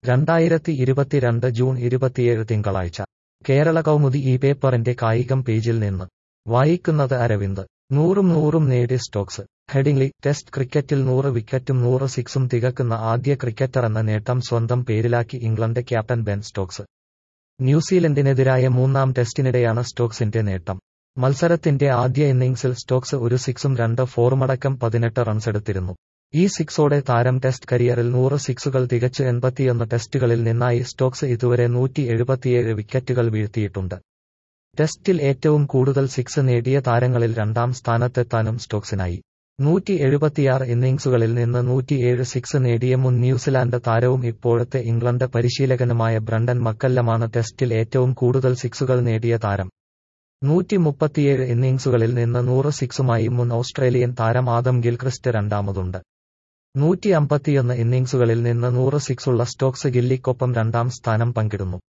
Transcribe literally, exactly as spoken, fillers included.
രണ്ടായിരത്തി ഇരുപത്തിരണ്ട് ജൂൺ ഇരുപത്തിയേഴ് തിങ്കളാഴ്ച കേരള കൗമുദി ഈ പേപ്പറിന്റെ കായികം പേജിൽ നിന്ന് വായിക്കുന്നത് അരവിന്ദ്. നൂറും നൂറും നേടി സ്റ്റോക്സ്. ഹെഡിംഗ്ലി. ടെസ്റ്റ് ക്രിക്കറ്റിൽ നൂറ് വിക്കറ്റും നൂറ് സിക്സും തികക്കുന്ന ആദ്യ ക്രിക്കറ്ററെന്ന നേട്ടം സ്വന്തം പേരിലാക്കി ഇംഗ്ലണ്ട് ക്യാപ്റ്റൻ ബെൻ സ്റ്റോക്സ്. ന്യൂസിലൻഡിനെതിരായ മൂന്നാം ടെസ്റ്റിനിടെയാണ് സ്റ്റോക്സിന്റെ നേട്ടം. മത്സരത്തിന്റെ ആദ്യ ഇന്നിംഗ്സിൽ സ്റ്റോക്സ് ഒരു സിക്സും രണ്ട് ഫോറുമടക്കം പതിനെട്ട് റൺസെടുത്തിരുന്നു. ഈ സിക്സോടെ താരം ടെസ്റ്റ് കരിയറിൽ നൂറ് സിക്സുകൾ തികച്ച് എൺപത്തിയൊന്ന് ടെസ്റ്റുകളിൽ നിന്നായി സ്റ്റോക്സ് ഇതുവരെ നൂറ്റി എഴുപത്തിയേഴ് വിക്കറ്റുകൾ വീഴ്ത്തിയിട്ടുണ്ട്. ടെസ്റ്റിൽ ഏറ്റവും കൂടുതൽ സിക്സ് നേടിയ താരങ്ങളിൽ രണ്ടാം സ്ഥാനത്തെത്താനും സ്റ്റോക്സിനായി. നൂറ്റി എഴുപത്തിയാറ് ഇന്നിംഗ്സുകളിൽ നിന്ന് നൂറ്റിയേഴ് സിക്സ് നേടിയ മുൻ ന്യൂസിലാൻഡ് താരവും ഇപ്പോഴത്തെ ഇംഗ്ലണ്ട് പരിശീലകനുമായ ബ്രണ്ടൻ മക്കല്ലമാണ് ടെസ്റ്റിൽ ഏറ്റവും കൂടുതൽ സിക്സുകൾ നേടിയ താരം. നൂറ്റി മുപ്പത്തിയേഴ് ഇന്നിംഗ്സുകളിൽ നിന്ന് നൂറ് സിക്സുമായി മുൻ ഓസ്ട്രേലിയൻ താരം ആദം ഗിൽക്രിസ്റ്റ് രണ്ടാമതുണ്ട്. നൂറ്റി അമ്പത്തിയൊന്ന് ഇന്നിംഗ്സുകളിൽ നിന്ന് നൂറ് സിക്സുള്ള സ്റ്റോക്സ് ഗില്ലിക്കൊപ്പം രണ്ടാം സ്ഥാനം പങ്കിടുന്നു.